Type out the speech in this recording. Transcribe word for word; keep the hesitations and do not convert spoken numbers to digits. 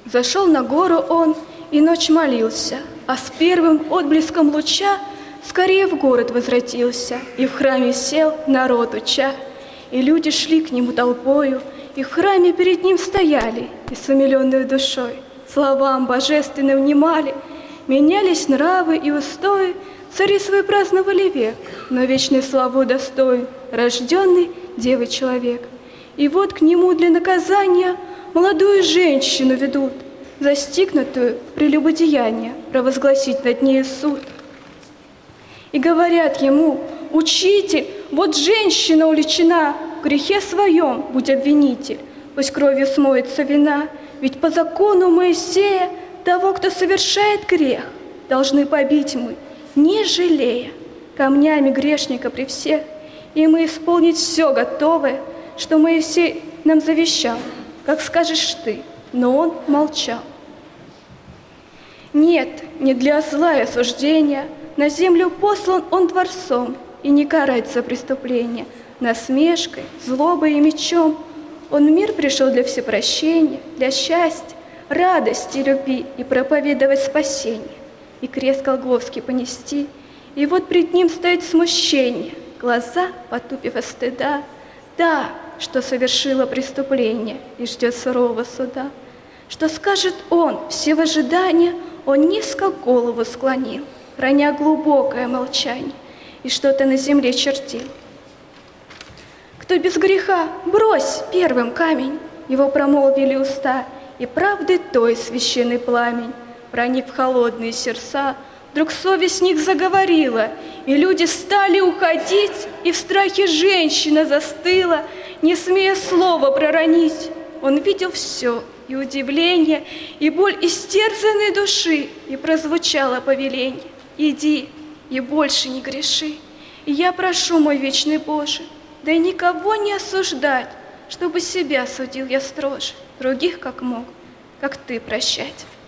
Зашел на гору он и ночь молился, а с первым отблеском луча скорее в город возвратился и в храме сел, народ уча. И люди шли к нему толпою, и в храме перед ним стояли, и с умиленной душой словам божественным внимали. Менялись нравы и устои, цари свой праздновали век, но вечной славу достоин рожденный девой человек. И вот к нему для наказания молодую женщину ведут, застигнутую прелюбодеяние, провозгласить над нею суд. И говорят ему: «Учитель, вот женщина уличена, в грехе своем будь обвинитель, пусть кровью смоется вина, ведь по закону Моисея того, кто совершает грех, должны побить мы, не жалея, камнями грешника при всех, и мы исполнить все готовы, что Моисей нам завещал, как скажешь ты». Но он молчал. Нет, не для зла и осуждения на землю послан он творцом, и не карать за преступление насмешкой, злобой и мечом. Он в мир пришел для всепрощения, для счастья, радости, любви и проповедовать спасение, и крест Голгофский понести. И вот пред ним стоит смущение, глаза потупив от стыда, та, что совершила преступление и ждет сурового суда. Что скажет он, все в ожидании, он низко голову склонил, храня глубокое молчание, и что-то на земле чертил. «Кто без греха, брось первым камень!» Его промолвили уста, и правды той священный пламень, проник в холодные сердца. Вдруг совесть в них заговорила, и люди стали уходить, и в страхе женщина застыла, не смея слова проронить. Он видел все, и удивление, и боль истерзанной души, и прозвучало повеление: «Иди и больше не греши». И я прошу, мой вечный Боже, да и никого не осуждать, чтобы себя судил я строже, других как мог, как ты прощать.